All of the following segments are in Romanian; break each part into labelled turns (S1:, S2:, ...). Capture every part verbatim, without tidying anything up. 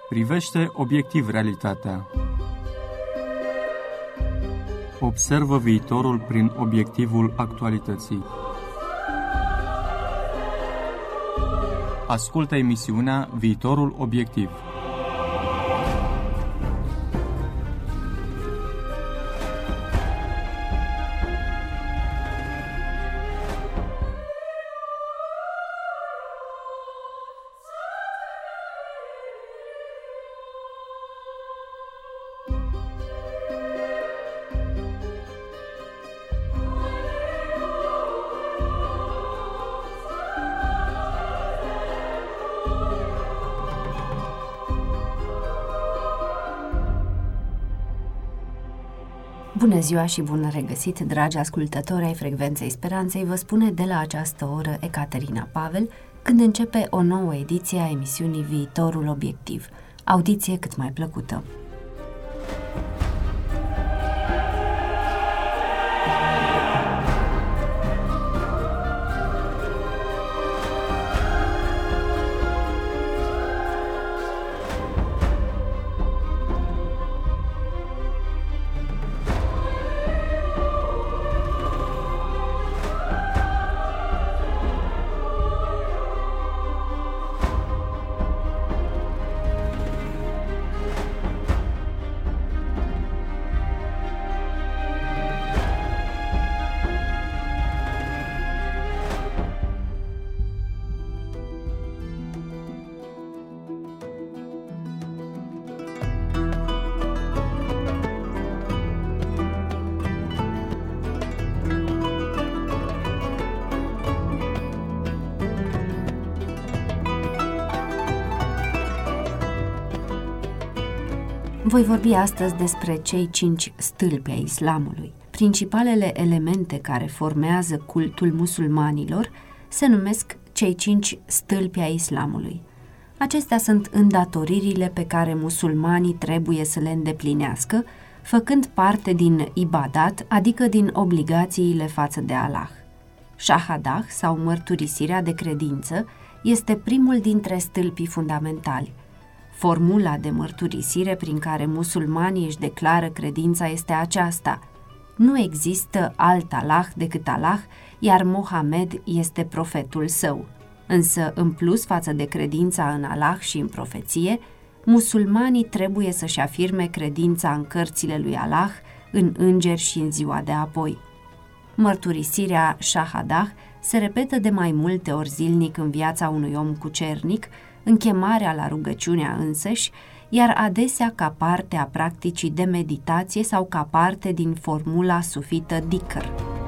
S1: Privește obiectiv realitatea. Observă viitorul prin obiectivul actualității. Ascultă emisiunea Viitorul Obiectiv.
S2: Bună ziua și bun regăsit, dragi ascultători ai Frecvenței Speranței, vă spune de la această oră Ecaterina Pavel, când începe o nouă ediție a emisiunii Viitorul Obiectiv. Audiție cât mai plăcută! Voi vorbi astăzi despre cei cinci stâlpi ai islamului. Principalele elemente care formează cultul musulmanilor se numesc cei cinci stâlpi ai islamului. Acestea sunt îndatoririle pe care musulmanii trebuie să le îndeplinească, făcând parte din ibadat, adică din obligațiile față de Allah. Shahadah, sau mărturisirea de credință, este primul dintre stâlpii fundamentali. Formula de mărturisire prin care musulmanii își declară credința este aceasta: nu există alt Allah decât Allah, iar Mohamed este profetul său. Însă, în plus față de credința în Allah și în profeție, musulmanii trebuie să-și afirme credința în cărțile lui Allah, în îngeri și în ziua de apoi. Mărturisirea Shahadah se repetă de mai multe ori zilnic în viața unui om cucernic, în chemarea la rugăciunea însăși, iar adesea ca parte a practicii de meditație sau ca parte din formula sufită dhikr.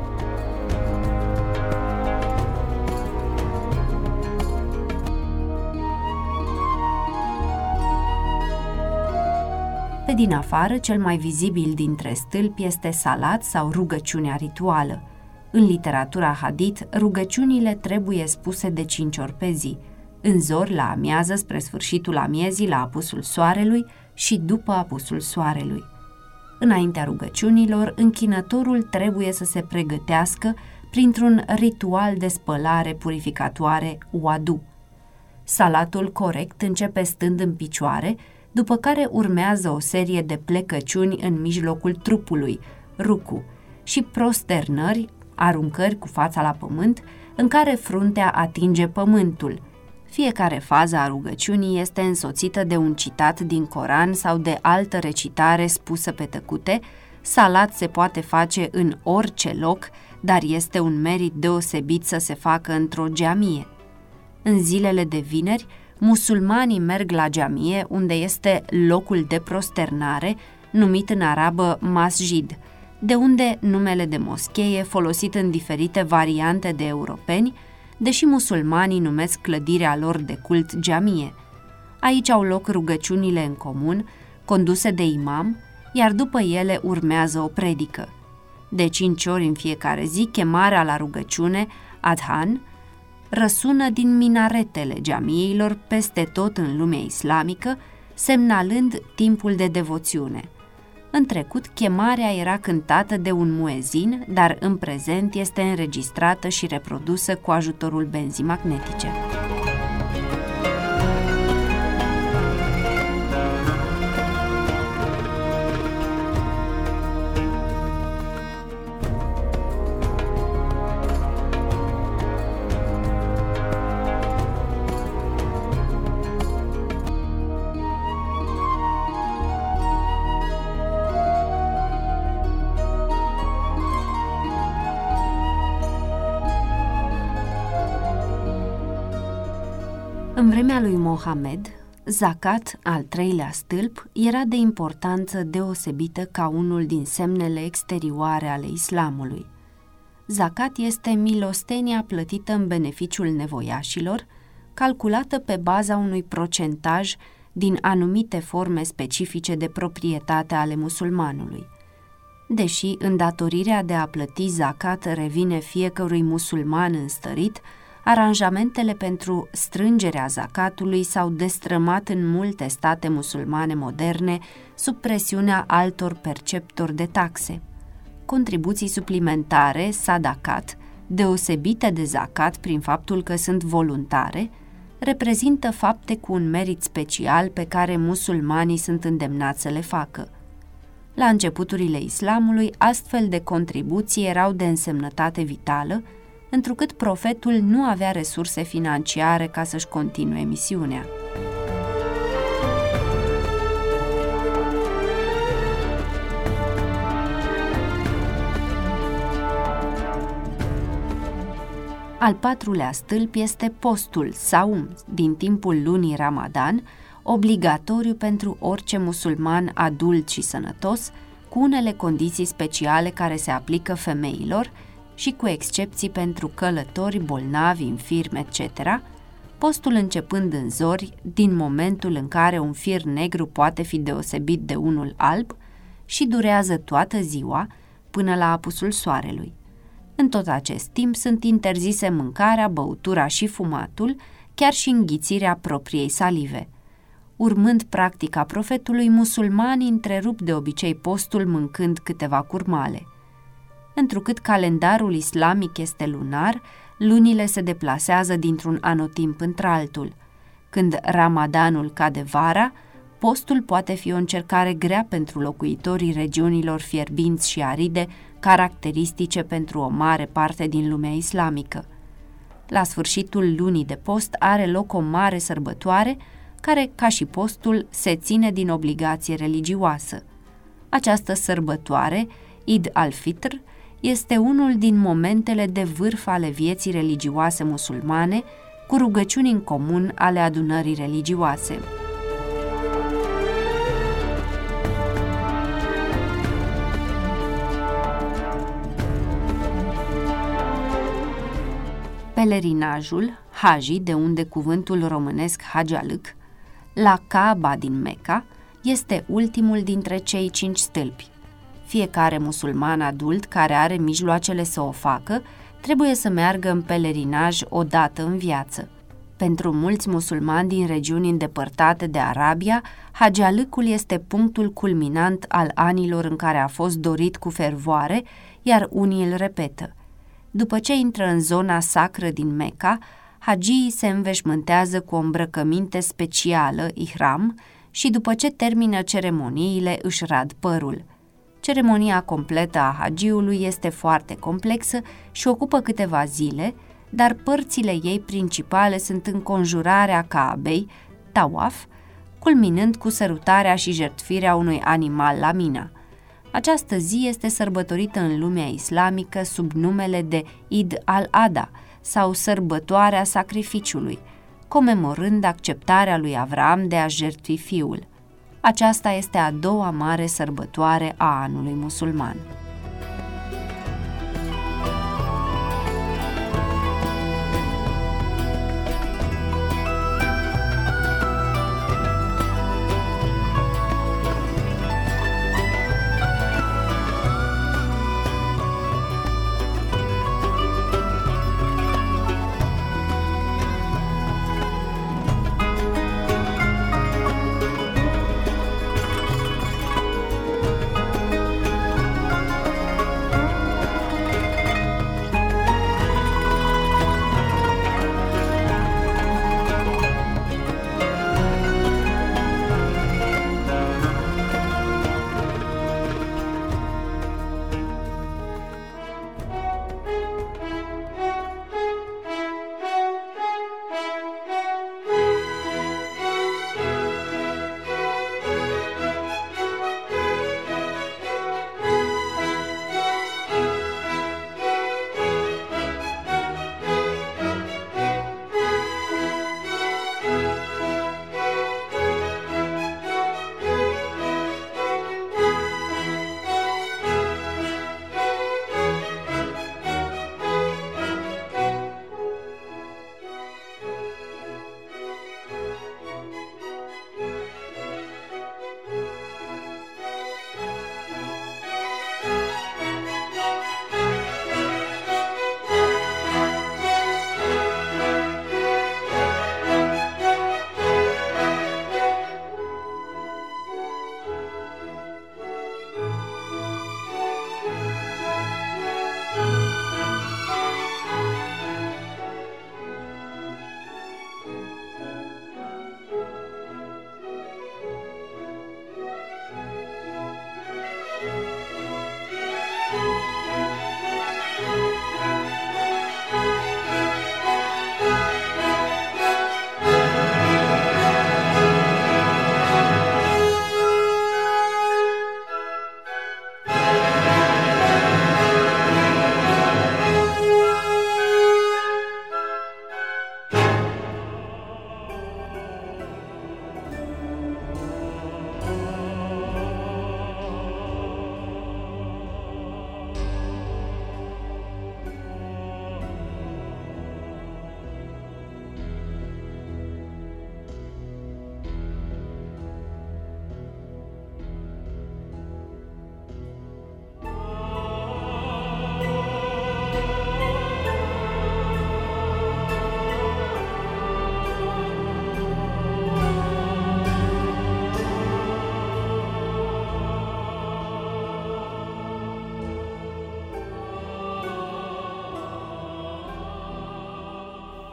S2: Pe din afară, cel mai vizibil dintre stâlpi este salat sau rugăciunea rituală. În literatura hadith, rugăciunile trebuie spuse de cinci ori pe zi, în zor, la amiază, spre sfârșitul amiezii, la apusul soarelui și după apusul soarelui. Înaintea rugăciunilor, închinătorul trebuie să se pregătească printr-un ritual de spălare purificatoare, wudu. Salatul corect începe stând în picioare, după care urmează o serie de plecăciuni în mijlocul trupului, ruku, și prosternări, aruncări cu fața la pământ, în care fruntea atinge pământul. Fiecare fază a rugăciunii este însoțită de un citat din Coran sau de altă recitare spusă pe tăcute. Salat se poate face în orice loc, dar este un merit deosebit să se facă într-o geamie. În zilele de vineri, musulmanii merg la geamie, unde este locul de prosternare, numit în arabă masjid, de unde numele de moschee folosit în diferite variante de europeni, deși musulmanii numesc clădirea lor de cult geamie. Aici au loc rugăciunile în comun, conduse de imam, iar după ele urmează o predică. De cinci ori în fiecare zi, chemarea la rugăciune, adhan, răsună din minaretele geamiilor peste tot în lumea islamică, semnalând timpul de devoțiune. În trecut, chemarea era cântată de un muezin, dar în prezent este înregistrată și reprodusă cu ajutorul benzii magnetice. În vremea lui Mohamed, zakat, al treilea stâlp, era de importanță deosebită ca unul din semnele exterioare ale islamului. Zakat este milostenia plătită în beneficiul nevoiașilor, calculată pe baza unui procentaj din anumite forme specifice de proprietate ale musulmanului. Deși îndatorirea de a plăti zakat revine fiecărui musulman înstărit, aranjamentele pentru strângerea zakatului s-au destrămat în multe state musulmane moderne sub presiunea altor perceptori de taxe. Contribuții suplimentare, sadakat, deosebite de zakat prin faptul că sunt voluntare, reprezintă fapte cu un merit special pe care musulmanii sunt îndemnați să le facă. La începuturile islamului, astfel de contribuții erau de însemnătate vitală, întrucât profetul nu avea resurse financiare ca să-și continue misiunea. Al patrulea stâlp este postul, saum, din timpul lunii Ramadan, obligatoriu pentru orice musulman adult și sănătos, cu unele condiții speciale care se aplică femeilor și cu excepții pentru călători, bolnavi, infirmi, et cetera, postul începând în zori, din momentul în care un fir negru poate fi deosebit de unul alb, și durează toată ziua până la apusul soarelui. În tot acest timp sunt interzise mâncarea, băutura și fumatul, chiar și înghițirea propriei salive. Urmând practica profetului, musulmanii întrerup de obicei postul mâncând câteva curmale. Întrucât calendarul islamic este lunar, lunile se deplasează dintr-un anotimp într-altul. Când Ramadanul cade vara, postul poate fi o încercare grea pentru locuitorii regiunilor fierbinți și aride, caracteristice pentru o mare parte din lumea islamică. La sfârșitul lunii de post are loc o mare sărbătoare, care, ca și postul, se ține din obligație religioasă. Această sărbătoare, Eid al-Fitr, este unul din momentele de vârf ale vieții religioase musulmane, cu rugăciuni în comun ale adunării religioase. Pelerinajul, haji, de unde cuvântul românesc hajalâc, la Kaaba din Mecca, este ultimul dintre cei cinci stâlpi. Fiecare musulman adult care are mijloacele să o facă trebuie să meargă în pelerinaj o dată în viață. Pentru mulți musulmani din regiuni îndepărtate de Arabia, hajalâcul este punctul culminant al anilor în care a fost dorit cu fervoare, iar unii îl repetă. După ce intră în zona sacră din Mecca, hagiii se înveșmântează cu o îmbrăcăminte specială, ihram, și după ce termină ceremoniile își rad părul. Ceremonia completă a hagiului este foarte complexă și ocupă câteva zile, dar părțile ei principale sunt înconjurarea Kaabei, tawaf, culminând cu sărutarea și jertfirea unui animal la Mina. Această zi este sărbătorită în lumea islamică sub numele de Eid al-Adha sau sărbătoarea sacrificiului, comemorând acceptarea lui Avram de a jertfi fiul. Aceasta este a doua mare sărbătoare a anului musulman.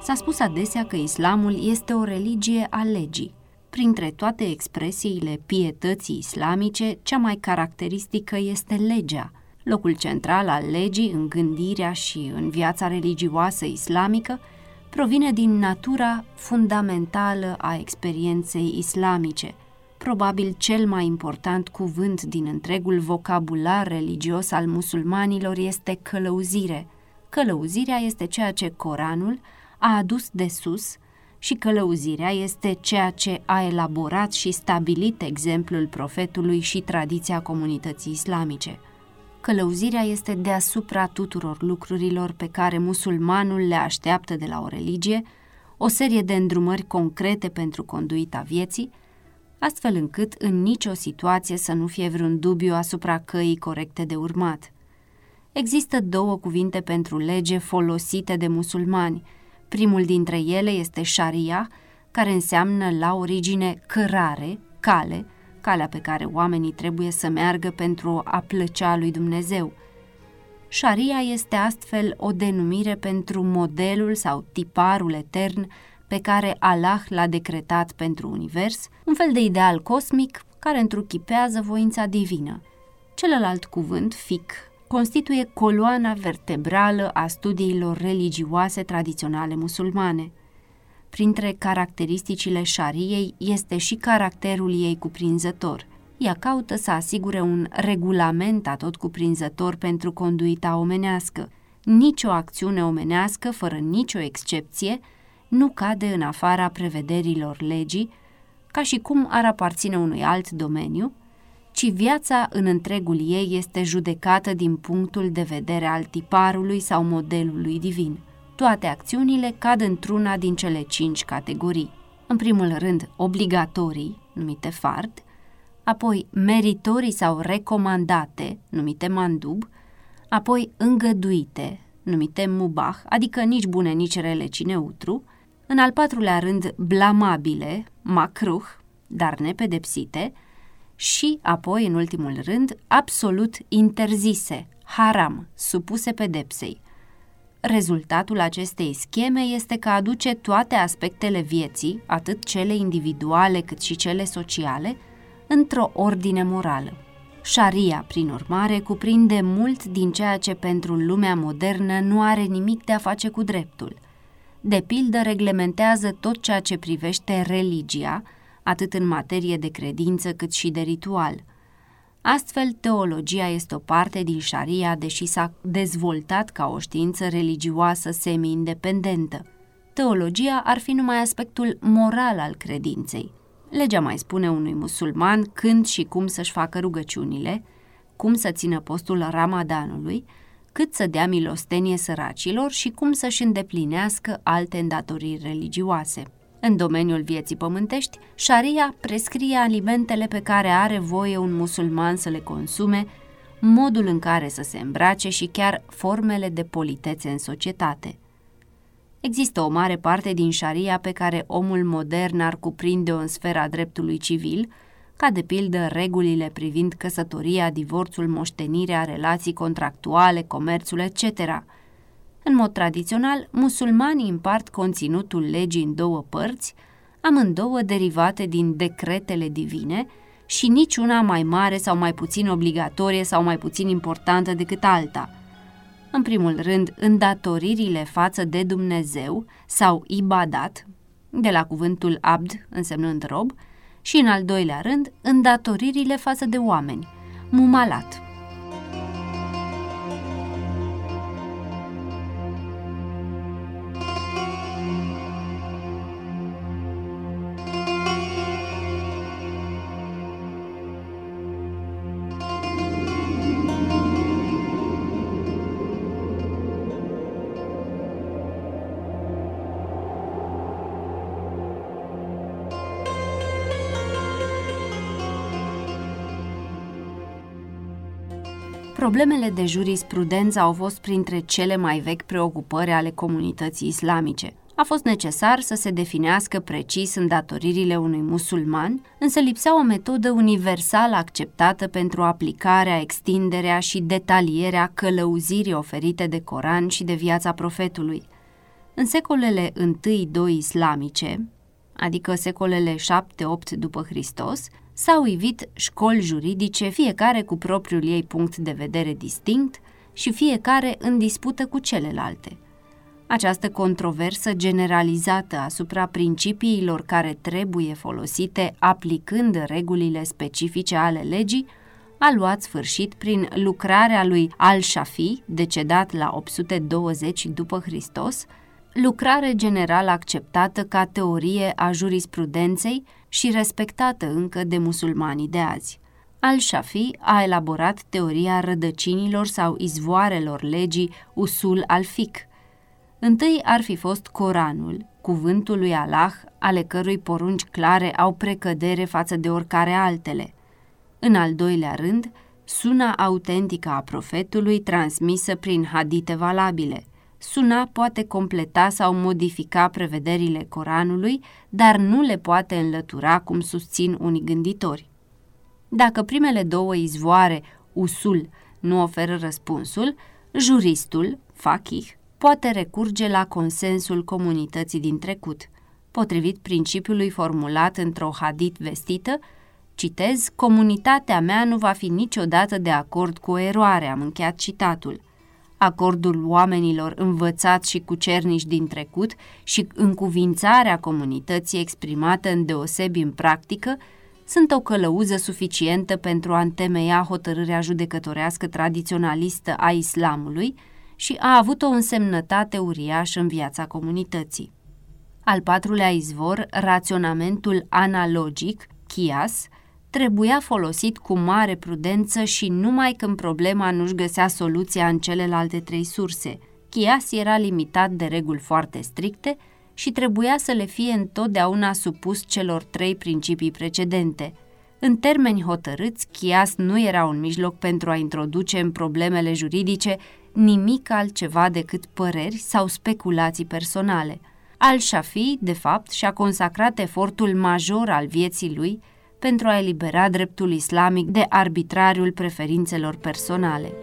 S2: S-a spus adesea că islamul este o religie a legii. Printre toate expresiile pietății islamice, cea mai caracteristică este legea. Locul central al legii în gândirea și în viața religioasă islamică provine din natura fundamentală a experienței islamice. Probabil cel mai important cuvânt din întregul vocabular religios al musulmanilor este călăuzire. Călăuzirea este ceea ce Coranul a adus de sus și călăuzirea este ceea ce a elaborat și stabilit exemplul profetului și tradiția comunității islamice. Călăuzirea este deasupra tuturor lucrurilor pe care musulmanul le așteaptă de la o religie, o serie de îndrumări concrete pentru conduita vieții, astfel încât în nicio situație să nu fie vreun dubiu asupra căii corecte de urmat. Există două cuvinte pentru lege folosite de musulmani. Primul dintre ele este Sharia, care înseamnă la origine cărare, cale, calea pe care oamenii trebuie să meargă pentru a plăcea lui Dumnezeu. Sharia este astfel o denumire pentru modelul sau tiparul etern pe care Allah l-a decretat pentru univers, un fel de ideal cosmic care întruchipează voința divină. Celălalt cuvânt, fiqh, constituie coloana vertebrală a studiilor religioase tradiționale musulmane. Printre caracteristicile șariei este și caracterul ei cuprinzător. Ea caută să asigure un regulament atotcuprinzător pentru conduita omenească. Nicio acțiune omenească, fără nicio excepție, nu cade în afara prevederilor legii, ca și cum ar aparține unui alt domeniu, ci viața în întregul ei este judecată din punctul de vedere al tiparului sau modelului divin. Toate acțiunile cad într-una din cele cinci categorii. În primul rând, obligatorii, numite fard, apoi meritorii sau recomandate, numite mandub, apoi îngăduite, numite mubah, adică nici bune, nici rele, ci neutru, în al patrulea rând, blamabile, makruh, dar nepedepsite, și apoi, în ultimul rând, absolut interzise, haram, supuse pedepsei. Rezultatul acestei scheme este că aduce toate aspectele vieții, atât cele individuale cât și cele sociale, într-o ordine morală. Sharia, prin urmare, cuprinde mult din ceea ce pentru lumea modernă nu are nimic de a face cu dreptul. De pildă, reglementează tot ceea ce privește religia, atât în materie de credință cât și de ritual. Astfel, teologia este o parte din Sharia, deși s-a dezvoltat ca o știință religioasă semi-independentă. Teologia ar fi numai aspectul moral al credinței. Legea mai spune unui musulman când și cum să-și facă rugăciunile, cum să țină postul Ramadanului, cât să dea milostenie săracilor și cum să-și îndeplinească alte îndatoriri religioase. În domeniul vieții pământești, Sharia prescrie alimentele pe care are voie un musulman să le consume, modul în care să se îmbrace și chiar formele de politețe în societate. Există o mare parte din Sharia pe care omul modern ar cuprinde-o în sfera dreptului civil, ca de pildă regulile privind căsătoria, divorțul, moștenirea, relații contractuale, comerțul, et cetera. În mod tradițional, musulmanii împart conținutul legii în două părți, amândouă derivate din decretele divine și niciuna mai mare sau mai puțin obligatorie sau mai puțin importantă decât alta. În primul rând, îndatoririle față de Dumnezeu sau ibadat, de la cuvântul abd, însemnând rob, și în al doilea rând, îndatoririle față de oameni, mumalat. Problemele de jurisprudență au fost printre cele mai vechi preocupări ale comunității islamice. A fost necesar să se definească precis îndatoririle unui musulman, însă lipsea o metodă universal acceptată pentru aplicarea, extinderea și detalierea călăuzirii oferite de Coran și de viața profetului. În secolele întâi doi islamice, adică secolele șapte opt după Hristos, s-au ivit școli juridice, fiecare cu propriul ei punct de vedere distinct și fiecare în dispută cu celelalte. Această controversă generalizată asupra principiilor care trebuie folosite aplicând regulile specifice ale legii a luat sfârșit prin lucrarea lui Al-Shafi, decedat la opt sute douăzeci după Hristos, lucrare general acceptată ca teorie a jurisprudenței și respectată încă de musulmanii de azi. Al-Shafi a elaborat teoria rădăcinilor sau izvoarelor legii usul al-fiqh. Întâi ar fi fost Coranul, cuvântul lui Allah, ale cărui porunci clare au precădere față de oricare altele. În al doilea rând, suna autentică a profetului transmisă prin hadite valabile. Suna poate completa sau modifica prevederile Coranului, dar nu le poate înlătura, cum susțin unii gânditori. Dacă primele două izvoare, usul, nu oferă răspunsul, juristul, faqih, poate recurge la consensul comunității din trecut. Potrivit principiului formulat într-o hadith vestită, citez, comunitatea mea nu va fi niciodată de acord cu o eroare, am încheiat citatul. Acordul oamenilor învățați și cucernici din trecut și încuvințarea comunității exprimată îndeosebi în practică sunt o călăuză suficientă pentru a întemeia hotărârea judecătorească tradiționalistă a islamului și a avut o însemnătate uriașă în viața comunității. Al patrulea izvor, raționamentul analogic, chias, trebuia folosit cu mare prudență și numai când problema nu-și găsea soluția în celelalte trei surse. Chias era limitat de reguli foarte stricte și trebuia să le fie întotdeauna supus celor trei principii precedente. În termeni hotărâți, chias nu era un mijloc pentru a introduce în problemele juridice nimic altceva decât păreri sau speculații personale. Al-Shafi, de fapt, și-a consacrat efortul major al vieții lui pentru a elibera dreptul islamic de arbitrariul preferințelor personale.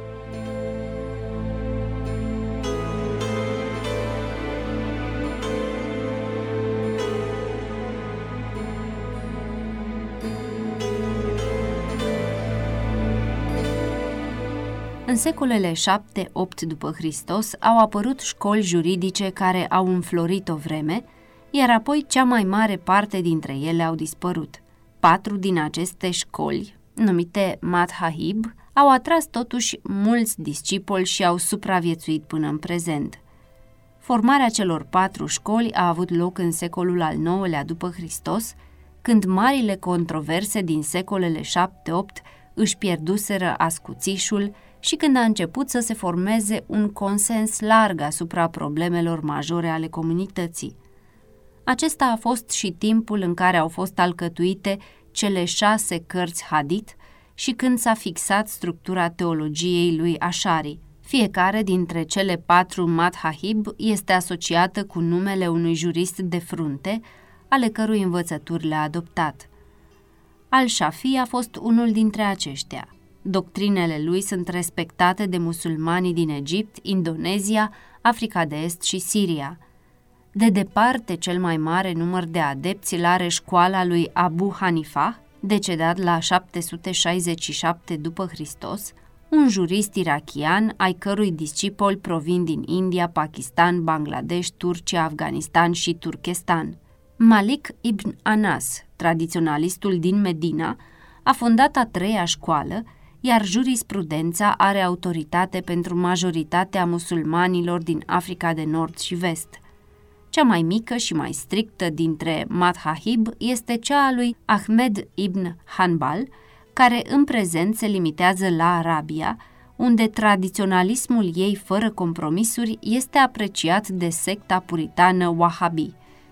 S2: În secolele șapte opt după Hristos au apărut școli juridice care au înflorit o vreme, iar apoi cea mai mare parte dintre ele au dispărut. Patru din aceste școli, numite madhahib, au atras totuși mulți discipoli și au supraviețuit până în prezent. Formarea celor patru școli a avut loc în secolul al nouălea după Hristos, când marile controverse din secolele șapte opt își pierduseră ascuțișul și când a început să se formeze un consens larg asupra problemelor majore ale comunității. Acesta a fost și timpul în care au fost alcătuite cele șase cărți hadith și când s-a fixat structura teologiei lui Ashari. Fiecare dintre cele patru madhahib este asociată cu numele unui jurist de frunte, ale cărui învățături le-a adoptat. Al-Shafi a fost unul dintre aceștia. Doctrinele lui sunt respectate de musulmanii din Egipt, Indonezia, Africa de Est și Siria. De departe, cel mai mare număr de adepți îl are școala lui Abu Hanifa, decedat la șapte sute șaizeci și șapte după Hristos, un jurist irachian ai cărui discipoli provin din India, Pakistan, Bangladesh, Turcia, Afganistan și Turkestan. Malik ibn Anas, tradiționalistul din Medina, a fondat a treia școală, iar jurisprudența are autoritate pentru majoritatea musulmanilor din Africa de Nord și Vest. Cea mai mică și mai strictă dintre madhahib este cea a lui Ahmed ibn Hanbal, care în prezent se limitează la Arabia, unde tradiționalismul ei fără compromisuri este apreciat de secta puritană Wahhabi.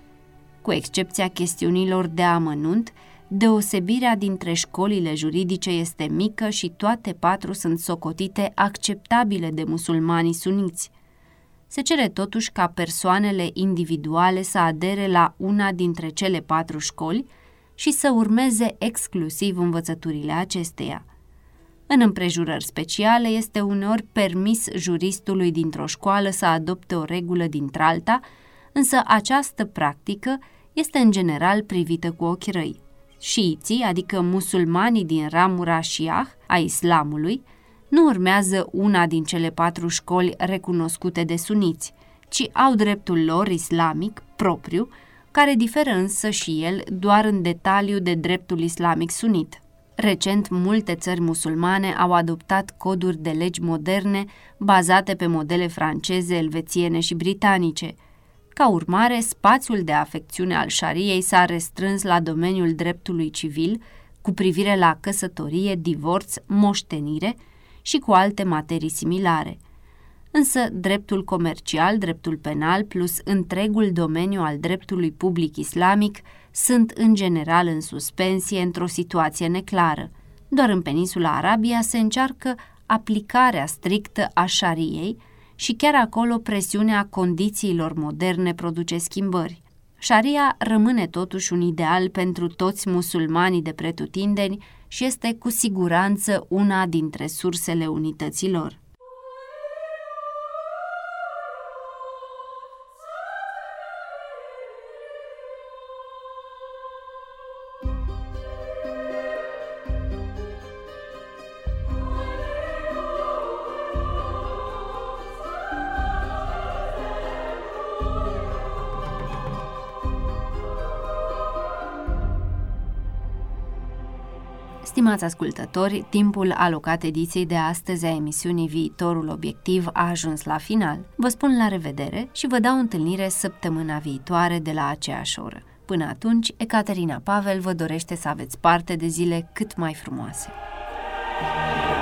S2: Cu excepția chestiunilor de amănunt, deosebirea dintre școlile juridice este mică și toate patru sunt socotite acceptabile de musulmanii suniți. Se cere totuși ca persoanele individuale să adere la una dintre cele patru școli și să urmeze exclusiv învățăturile acesteia. În împrejurări speciale, este uneori permis juristului dintr-o școală să adopte o regulă dintr-alta, însă această practică este în general privită cu ochi răi. Șiiții, adică musulmanii din ramura șiah a islamului, nu urmează una din cele patru școli recunoscute de suniți, ci au dreptul lor islamic propriu, care diferă însă și el doar în detaliu de dreptul islamic sunit. Recent, multe țări musulmane au adoptat coduri de legi moderne bazate pe modele franceze, elvețiene și britanice. Ca urmare, spațiul de afecțiune al șariei s-a restrâns la domeniul dreptului civil cu privire la căsătorie, divorț, moștenire și cu alte materii similare. Însă, dreptul comercial, dreptul penal plus întregul domeniu al dreptului public islamic sunt în general în suspensie într-o situație neclară. Doar în peninsula Arabia se încearcă aplicarea strictă a șariei și chiar acolo presiunea condițiilor moderne produce schimbări. Șaria rămâne totuși un ideal pentru toți musulmanii de pretutindeni și este cu siguranță una dintre sursele unității lor. Stimați ascultători, timpul alocat ediției de astăzi a emisiunii Viitorul Obiectiv a ajuns la final. Vă spun la revedere și vă dau întâlnire săptămâna viitoare de la aceeași oră. Până atunci, Ecaterina Pavel vă dorește să aveți parte de zile cât mai frumoase.